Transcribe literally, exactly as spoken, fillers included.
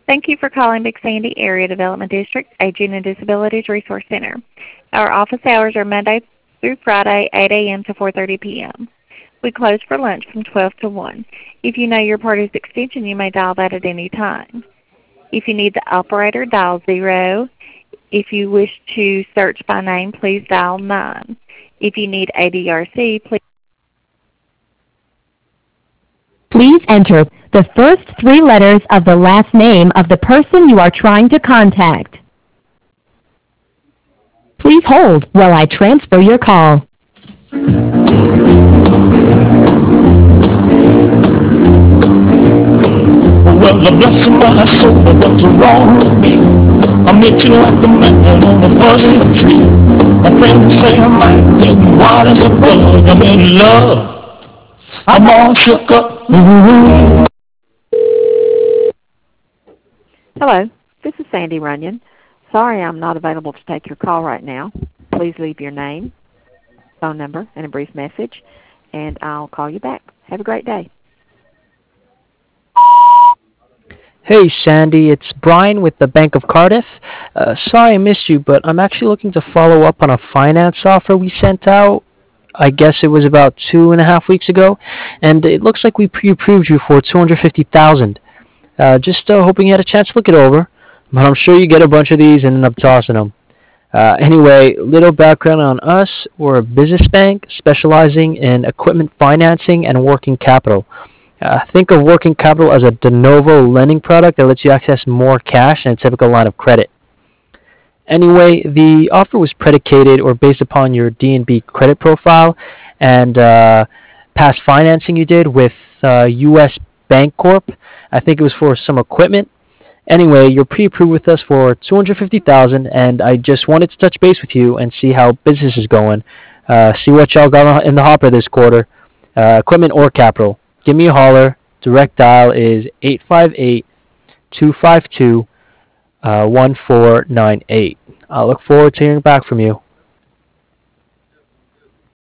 Thank you for calling Big Sandy Area Development District Aging and Disabilities Resource Center. Our office hours are Monday through Friday, eight A M to four thirty P M We close for lunch from twelve to one. If you know your party's extension, you may dial that at any time. If you need the operator, dial zero. If you wish to search by name, please dial nine. If you need A D R C, please Please enter the first three letters of the last name of the person you are trying to contact. Please hold while I transfer your call. Well, the blessing my soul, but what's wrong with me? I met you like a man on a buzzing tree. My friends say I'm acting wild as a bug. I'm in love. I'm all shook up. Ooh. Hello, this is Sandy Runyon. Sorry I'm not available to take your call right now. Please leave your name, phone number, and a brief message, and I'll call you back. Have a great day. Hey Sandy, it's Brian with the Bank of Cardiff. Uh, sorry I missed you, but I'm actually looking to follow up on a finance offer we sent out. I guess it was about two and a half weeks ago, and it looks like we pre-approved you for two hundred fifty thousand dollars. Uh, just uh, hoping you had a chance to look it over, but I'm sure you get a bunch of these and end up tossing them. Uh, anyway, little background on us. We're a business bank specializing in equipment financing and working capital. Uh, think of working capital as a de novo lending product that lets you access more cash than a typical line of credit. Anyway, the offer was predicated or based upon your D N B credit profile and uh, past financing you did with uh, U S Bank Corp. I think it was for some equipment. Anyway, you're pre-approved with us for two hundred fifty thousand dollars, and I just wanted to touch base with you and see how business is going. Uh, see what y'all got in the hopper this quarter, uh, equipment or capital. Give me a holler. Direct dial is eight five eight, two five two, one four nine eight. I look forward to hearing back from you.